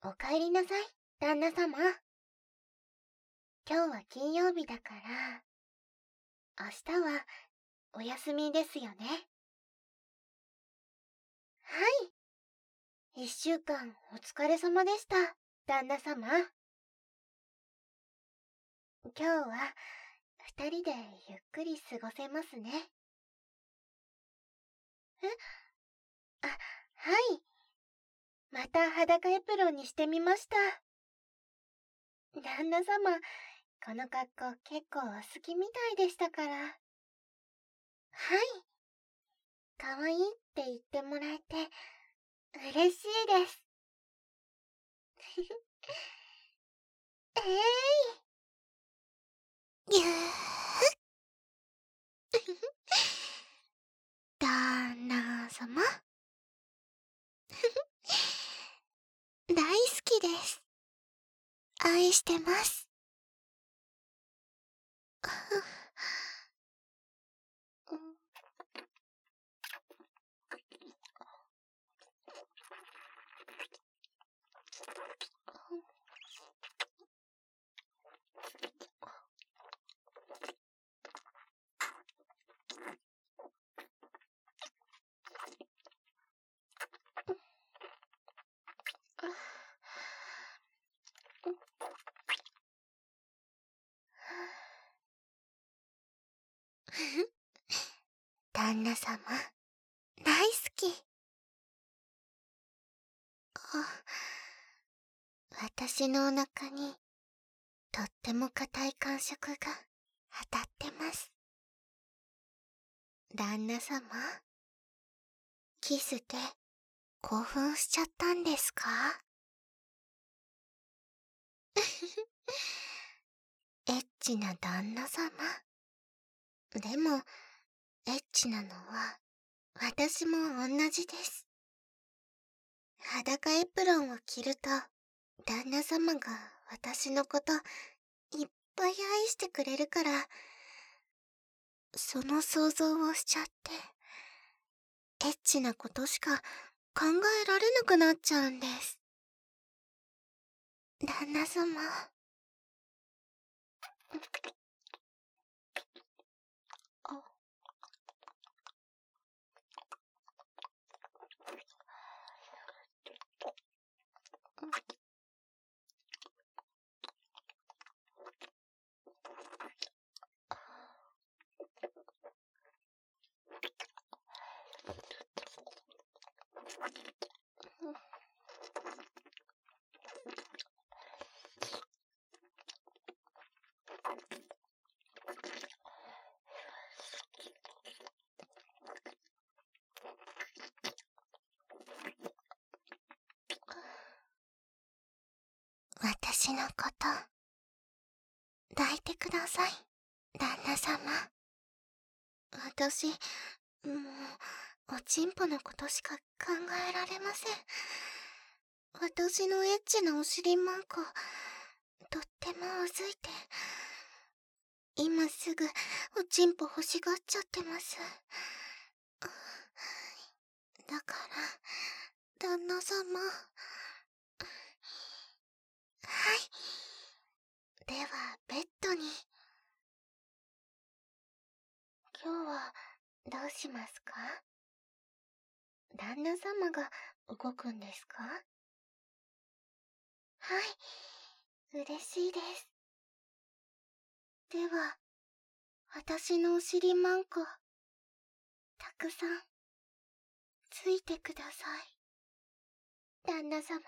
おかえりなさい、旦那様。今日は金曜日だから、明日はお休みですよね。はい。1週間お疲れ様でした、旦那様。今日は二人でゆっくり過ごせますね。え？あ、はい。また裸エプロンにしてみました。旦那様、この格好結構お好きみたいでしたから。はい。かわいいって言ってもらえて嬉しいです。ぎゅー旦那様大好きです。愛してます。旦那様、大好き。私のお腹にとっても硬い感触が当たってます。旦那様、キスで興奮しちゃったんですか？エッチな旦那様。でも、エッチなのは私も同じです。裸エプロンを着ると、旦那様が私のこといっぱい愛してくれるから、その想像をしちゃって、エッチなことしか考えられなくなっちゃうんです。旦那様。私のこと抱いてください、旦那様。私、もうおちんぽのことしか考えられません。私のエッチなお尻マンコとってもうずいて、今すぐおちんぽ欲しがっちゃってます。だから旦那様。はい。ではベッドに。今日はどうしますか？旦那様が動くんですか？はい、嬉しいです。では、私のお尻マンコ、たくさん、ついてください。旦那様。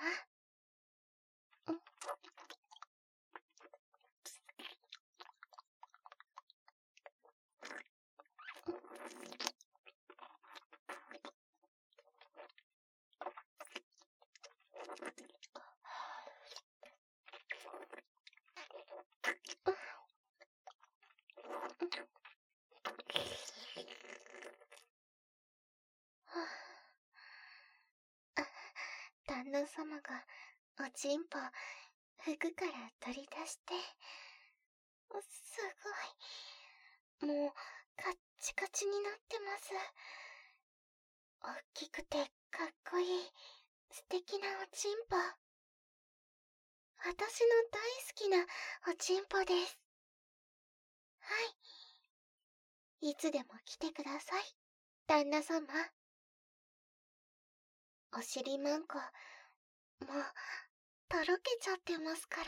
旦那様がおちんぽ服から取り出して、すごい、もうカッチカチになってます。大きくてかっこいい素敵なおちんぽ。 私の大好きなおちんぽです。はい。いつでも来てください、旦那様。お尻マンコ、もう、とろけちゃってますから。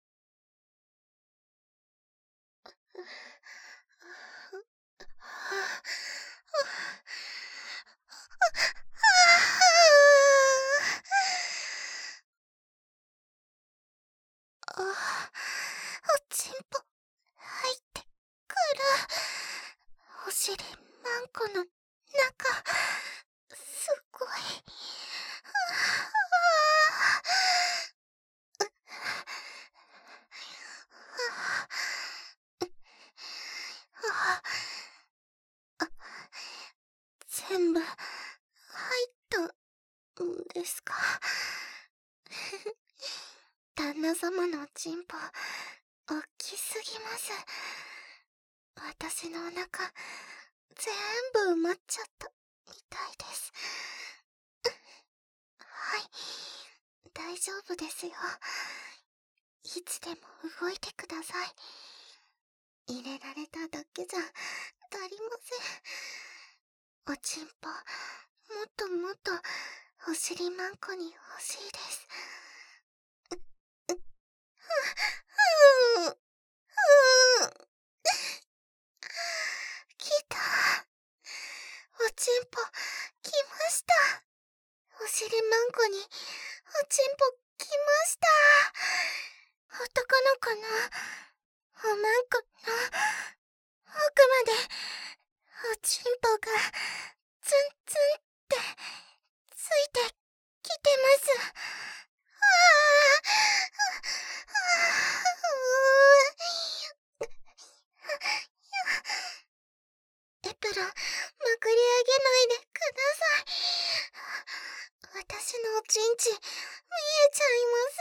おちんぽ、入ってくる。お尻マンコの中、すごい。全部入ったんですか？旦那様のチンポ、おっきすぎます。私のお腹、全部埋まっちゃったみたいです。はい、大丈夫ですよ。いつでも動いてください。入れられただけじゃ足りません。おちんぽ、もっともっとお尻マンコに欲しいです。来た。おちんぽ、来ました。お尻マンコにおちんぽ来ました。男の子のおまんこの奥までおちんぽがツンツンってついてきてます。エプロン、まくり上げないでください。私のおちんち、見えちゃいます。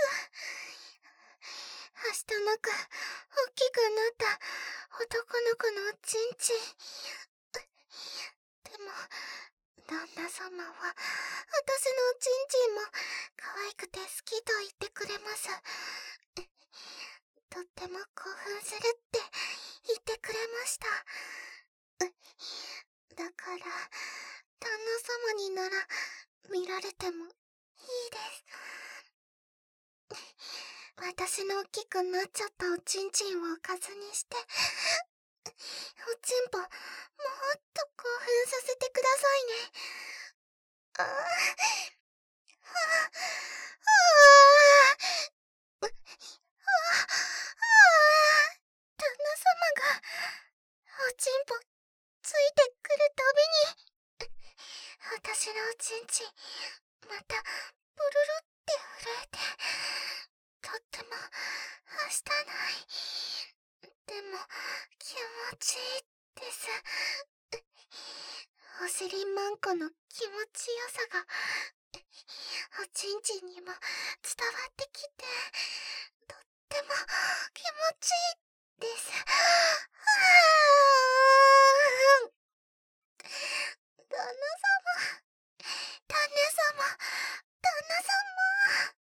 明日なく、大きくなった男の子のおちんち。でも、旦那様は、私のおちんちんも可愛くて好きと言ってくれます。とっても興奮するって言ってくれました。だから、旦那様になら見られてもいいです。私の大きくなっちゃったおちんちんをおかずにして、おちんぽ、もっと興奮させてくださいね。ああ、はあ、ああ、旦那様が、おちんぽ、ついてくるたびに、私のおちんち、また、ブルルって震えて、とっても、はしたない。でも、気持ちいいです。お尻マンコの気持ちよさが、おちんちんにも伝わってきて、とっても気持ちいいです。旦那様、旦那様、旦那様。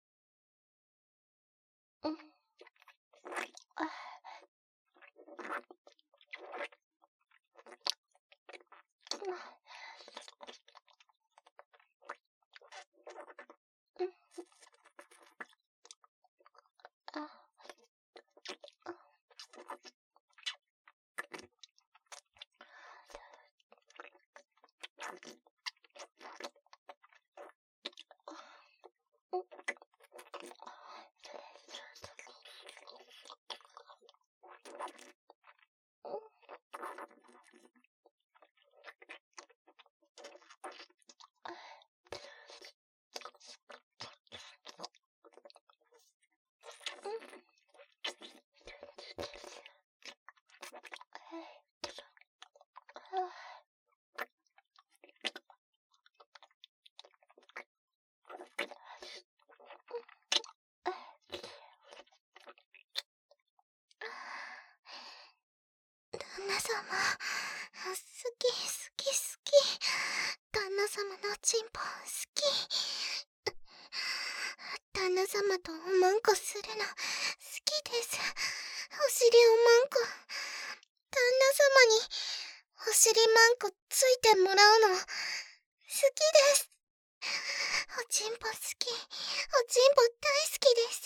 様とおまんこするの好きです。お尻おまんこ。旦那様にお尻まんこついてもらうの好きです。おちんぽ好き。おちんぽ大好きです。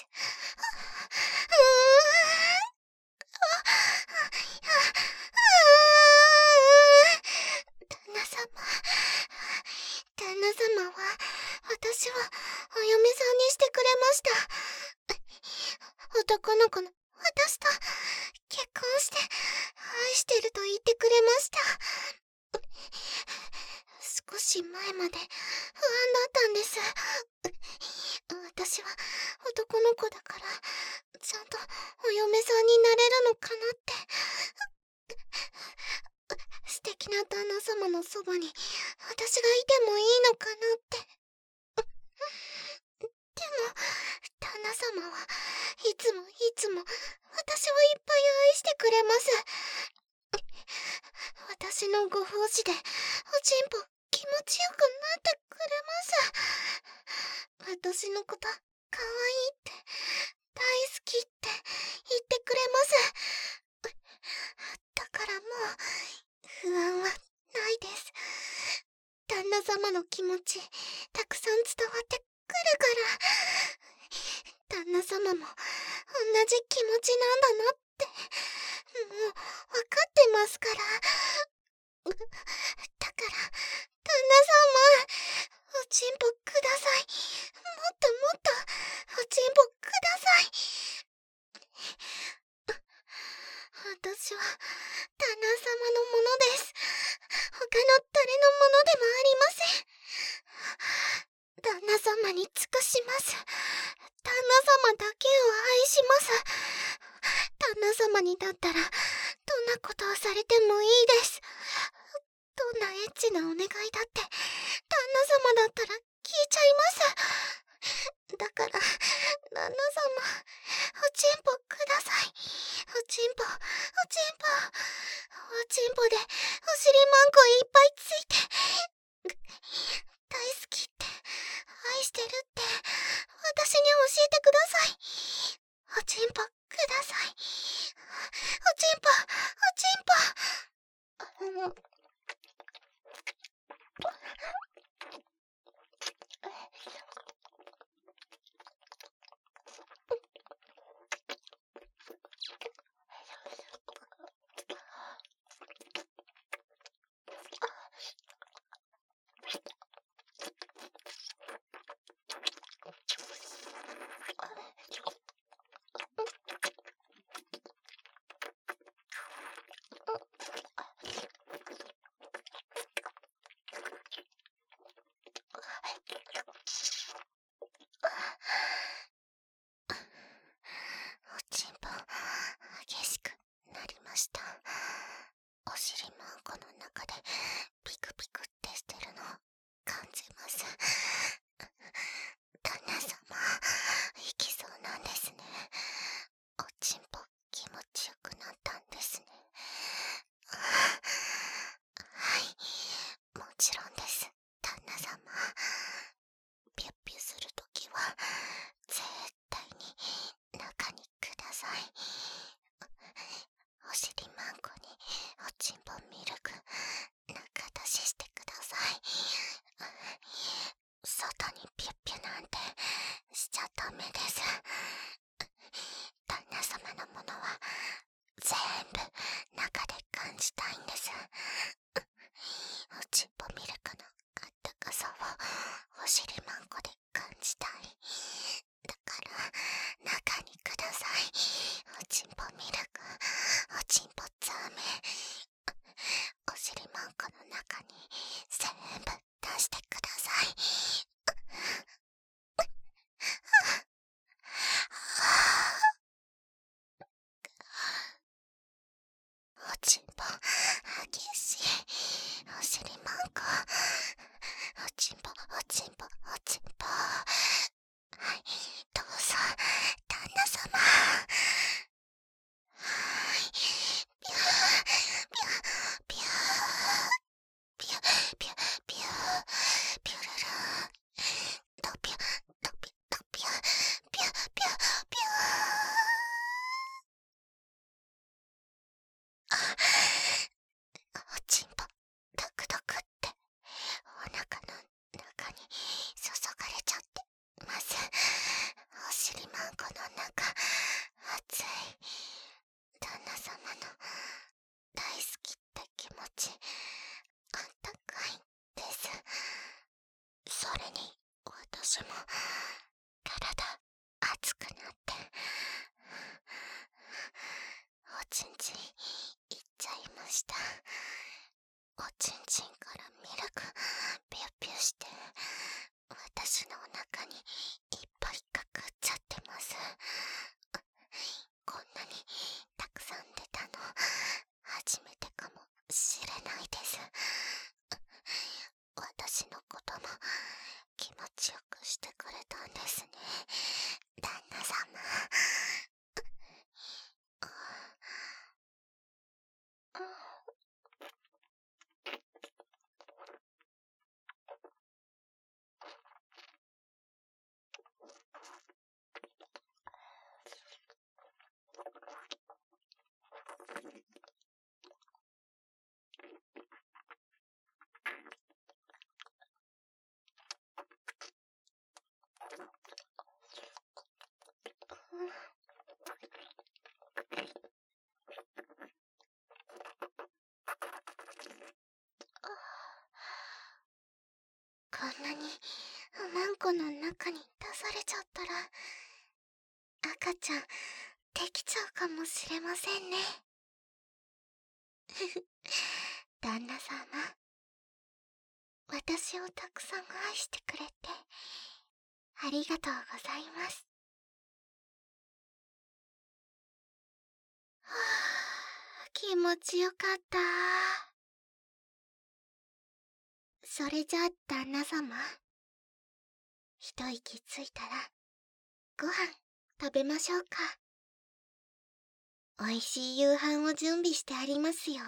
旦那様。旦那様は、私をお嫁さんにしてくれました。男の子の私と結婚して愛してると言ってくれました。少し前まで不安だったんです。私は男の子だから、ちゃんとお嫁さんになれるのかなって。素敵な旦那様のそばに私がいてもいいのかなって。でも、旦那様はいつもいつも私をいっぱい愛してくれます。私のご奉仕でおちんぽ気持ちよくなってくれます。私のこと可愛いって大好きって言ってくれます。だからもう不安はないです。旦那様の気持ちたくさん伝わってくるから、旦那様も同じ気持ちなんだなってもう分かってますから。だから旦那様、おちんぽください。もっともっとおちんぽください。私は旦那様のものです。他の誰のものでもありません。旦那様に尽くします。旦那様だけを愛します。旦那様にだったらどんなことをされてもいいです。どんなエッチなお願いだって旦那様だったら聞いちゃいます。だから旦那様、おちんぽください。おちんぽ、おちんぽ、おちんぽでお尻まんこいっぱいついて大好きって愛してるって私に教えてください。おちんぽください。おちんぽ、おちんぽ。おちんぽ激しくなりました。お尻まんこの中でピクピクってしてるの感じます。旦那様、いきそうなんですね。おちんぽ気持ちよくなったんですね。はい、もちろんです。旦那様、ピュッピュするときは絶対に中にください。お尻まんこにおちんぽミルク中出ししての中に出されちゃったら、赤ちゃん、できちゃうかもしれませんね。旦那様、私をたくさん愛してくれて、ありがとうございます。はぁ、気持ちよかった。それじゃあ旦那様、一息ついたら、ご飯食べましょうか。おいしい夕飯を準備してありますよ。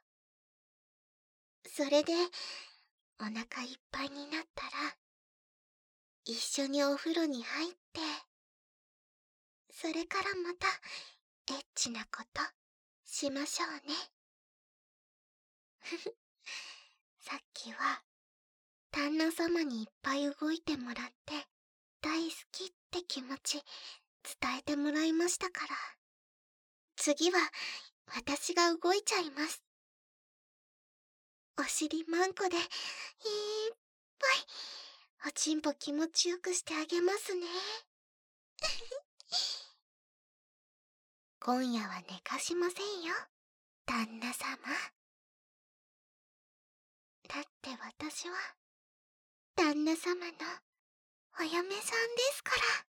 それで、お腹いっぱいになったら、一緒にお風呂に入って、それからまた、エッチなことしましょうね。ふふ。さっきは、旦那様にいっぱい動いてもらって、大好きって気持ち、伝えてもらいましたから。次は、私が動いちゃいます。お尻マンコで、いっぱい、おちんぽ気持ちよくしてあげますね。今夜は寝かしませんよ、旦那様。だって私は、旦那様のお嫁さんですから。